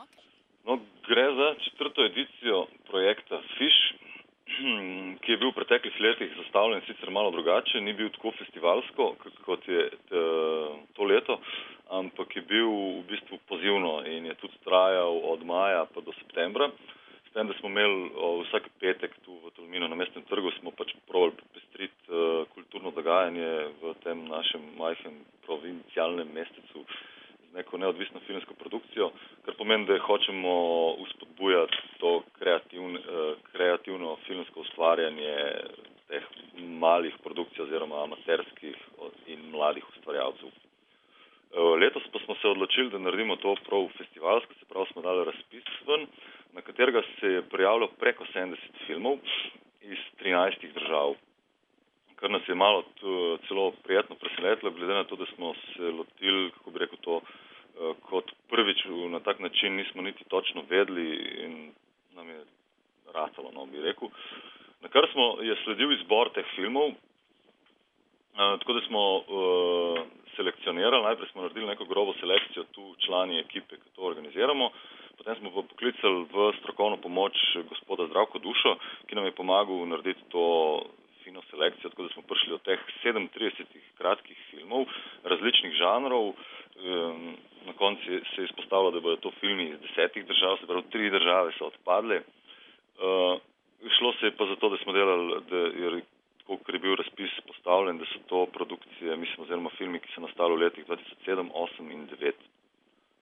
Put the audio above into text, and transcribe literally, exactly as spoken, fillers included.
No, gre za četrto edicijo projekta Fiš, ki je bil v preteklih letih zastavljen sicer malo drugače, ni bil tako festivalsko, kot je to leto, ampak je bil v bistvu pozivno in je tudi trajal od maja pa do septembra. S tem, da smo imeli vsak petek tu v Tolminu na Mestnem trgu, smo pač probali popestriti kulturno dogajanje v tem našem majhnem provincialnem mestecu z neko neodvisno filmsko produkcijo, kar pomeni, da hočemo uspodbujati to kreativno, kreativno filmsko ustvarjanje teh malih produkcij oziroma amaterskih in mladih ustvarjalcev. Letos pa smo se odločili, da naredimo to prav festivalsko, se pravi smo dali razpis ven, na katerega se je prijavilo preko sedemdeset filmov iz trinajstih držav, kar nas je malo celo prijetno presenetilo, glede na to, da smo se lotili, kako bi rekel to, kot prvič na tak način nismo niti točno vedeli in nam je ratalo, no bi rekel. Na kar smo, je sledil izbor teh filmov, tako da smo uh, selekcionirali, najprej smo naredili neko grobo selekcijo tu člani ekipe, ki to organiziramo, potem smo pa poklicali v strokovno pomoč gospoda Zdravko Dušo, ki nam je pomagal narediti to fino selekcijo, tako da smo prišli od teh sedemintridesetih kratkih filmov različnih žanrov. Um, na koncu se je izpostavilo, da bodo to filmi iz desetih držav, se pravi tri države so odpadle. Uh, šlo se je pa zato, da smo delali, da je ker je bil razpis postavljen, da so to produkcije, mislim, oziroma filmi, ki so nastali v letih dva tisoč sedem, osem in devet.